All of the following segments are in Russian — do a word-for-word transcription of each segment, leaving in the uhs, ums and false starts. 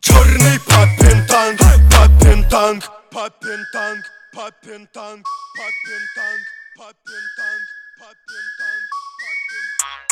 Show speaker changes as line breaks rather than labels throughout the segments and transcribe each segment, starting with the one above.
Черный папин танк, папин танк, папин танк, папин танк, папин танк, папин танк, папин танк, папин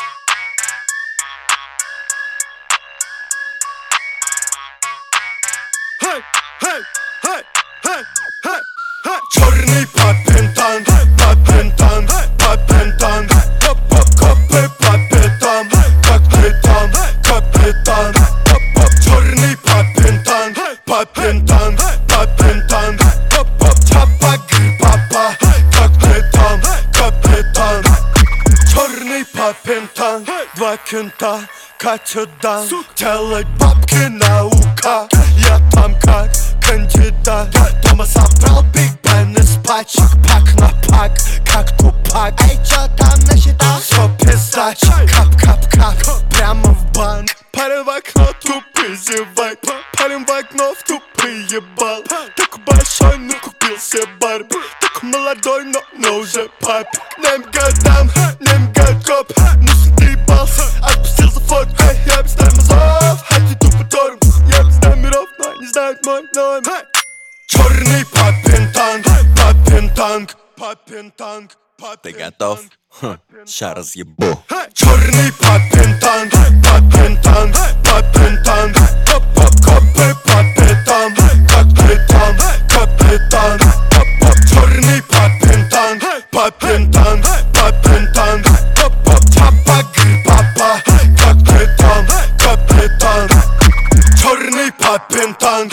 танк. Хей, хей, хей, хей, хей. Черный папин танк, папин танк, папин танк, капитан, капитан, капитан. Черный папин танк, папин танк, папин танк, чапагы папа, капитан, капитан. Черный папин танк, два кента катят дан. Делать бабки наука, я там как кандидат. Дома собрал Биг Бен из пачек, пак на пак, как Тупак. Эй, чё там насчитал? Всё пиздач, кап-кап-кап, прямо в банк. Парень в окно тупый зевает, парень в окно в тупый ебал. Такой большой, но купил себе Барби. Такой молодой, но, но уже папик. Нем годам, нем годкоп, ну ты ебался, отпустил за фотку. Эй, я без тормозов, а ты тупо тормоз. Я без номеров, но не знают мой номер. Черный папин танк, папин танк, папин танк.
Ты готов? Хм, ща разъебу.
Черный папин танк, папин танк, папин танк. Копы папитан, капитан, капитан. Черный папин танк, папин танк, папин танк. Чапагы папа, капитан, капитан. Черный папин танк.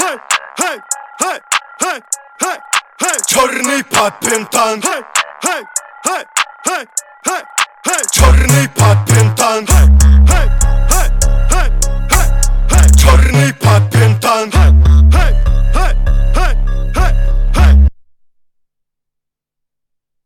Черный папин танк. Черный папин танк.